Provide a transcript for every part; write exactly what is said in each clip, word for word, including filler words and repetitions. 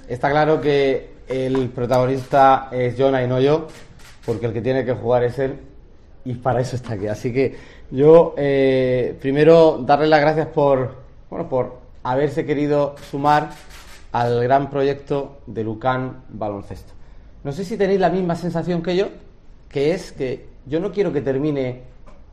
está claro que el protagonista es Jonah y no yo, porque el que tiene que jugar es él, y para eso está aquí. Así que yo, eh, primero, darle las gracias por, bueno, por haberse querido sumar al gran proyecto de Lucan Baloncesto. No sé si tenéis la misma sensación que yo, que es que yo no quiero que termine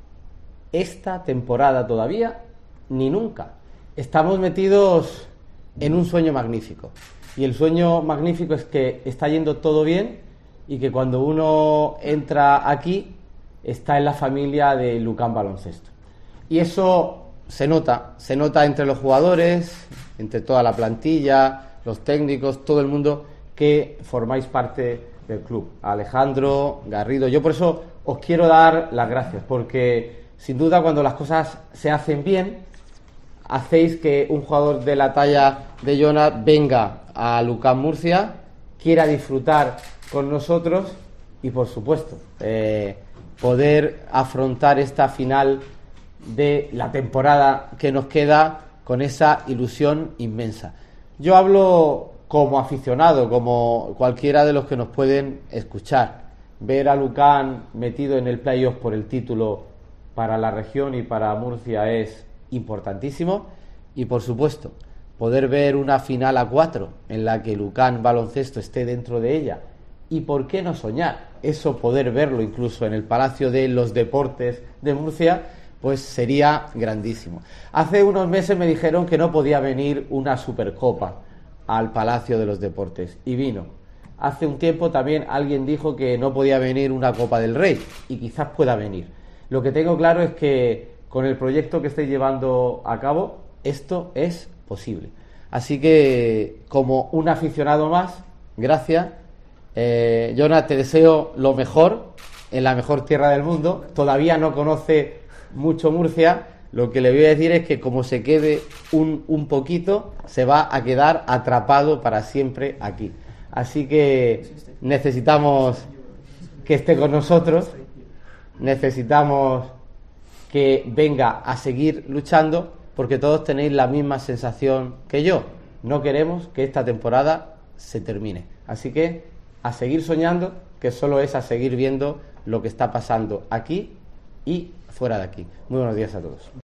esta temporada todavía, ni nunca. Estamos metidos en un sueño magnífico. Y el sueño magnífico es que está yendo todo bien y que cuando uno entra aquí está en la familia de Lucan Baloncesto. Y eso se nota, se nota entre los jugadores, entre toda la plantilla, los técnicos, todo el mundo que formáis parte del club. Alejandro, Garrido, yo por eso os quiero dar las gracias, porque sin duda cuando las cosas se hacen bien, hacéis que un jugador de la talla de Jonah venga a Lucan Murcia, quiera disfrutar con nosotros y por supuesto eh, poder afrontar esta final de la temporada que nos queda con esa ilusión inmensa. Yo hablo como aficionado, como cualquiera de los que nos pueden escuchar. Ver a Lucan metido en el playoff por el título para la región y para Murcia es importantísimo, y por supuesto poder ver una final a cuatro en la que Lucan Baloncesto esté dentro de ella, y por qué no soñar eso, poder verlo incluso en el Palacio de los Deportes de Murcia, pues sería grandísimo. Hace unos meses me dijeron que no podía venir una Supercopa al Palacio de los Deportes, y vino. Hace un tiempo también alguien dijo que no podía venir una Copa del Rey, y quizás pueda venir. Lo que tengo claro es que con el proyecto que estáis llevando a cabo, esto es posible. Así que, como un aficionado más, gracias. Eh, Jonah, te deseo lo mejor en la mejor tierra del mundo. Todavía no conoce mucho Murcia. Lo que le voy a decir es que como se quede un, un poquito, se va a quedar atrapado para siempre aquí. Así que necesitamos que esté con nosotros. Necesitamos que venga a seguir luchando, porque todos tenéis la misma sensación que yo. No queremos que esta temporada se termine. Así que a seguir soñando, que solo es a seguir viendo lo que está pasando aquí y fuera de aquí. Muy buenos días a todos.